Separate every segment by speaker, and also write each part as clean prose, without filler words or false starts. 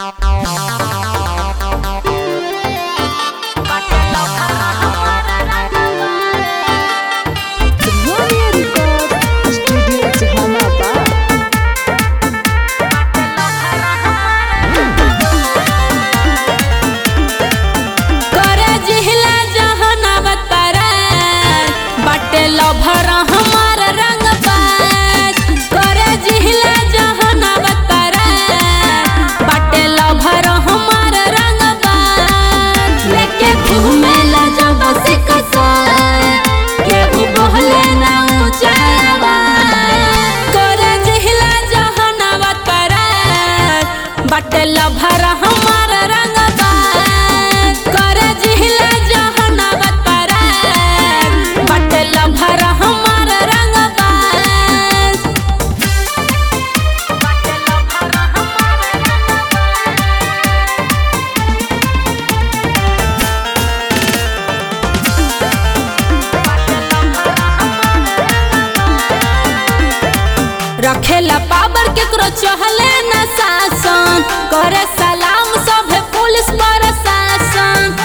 Speaker 1: रखेला पावर केकरो चहले न शासन, करे सलाम सभे पुलिस प्रशासन।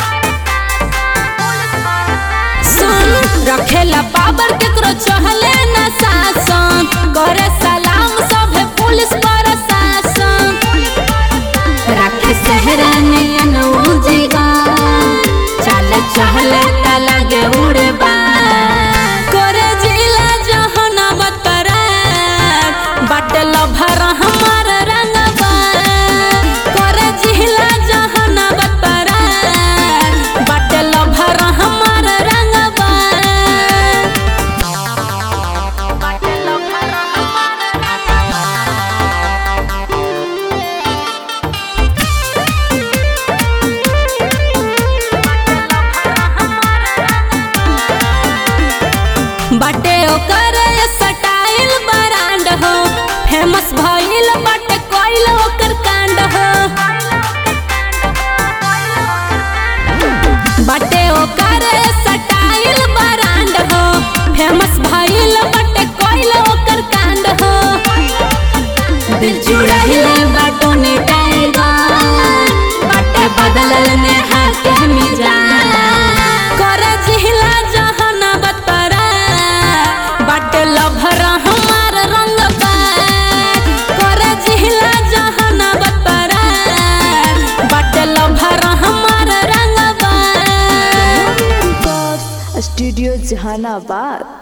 Speaker 1: सुन रखेला पावर केकरो चहले न शासन, करे सलाम सभे पुलिस प्रशासन। रखे शहरा नियन उजेगा, चल चहले त लगे उड़बा। लभर हमार रंगबा, करे जिला जहानाबाद परा, बट लभर हमार रंगबा। बटे ओकर स्टाइल ब्रांड हो, फेमस भइल बाटे कोइल ओकर कांड हो। बाटे ओकर स्टाइल ब्रांड हो, फेमस भइल बाटे कोइल ओकर कांड हो। दिल चुराइले बाटो ने टाइगर, बाटे बदलल ने हाथ के मिजान। करे जिला जहानाबाद परा, बाटे लभर हमार रंगबा। करे जिला जहानाबाद परा, बाटे लभर हमार रंगबा।
Speaker 2: स्टूडियो जहानाबाद।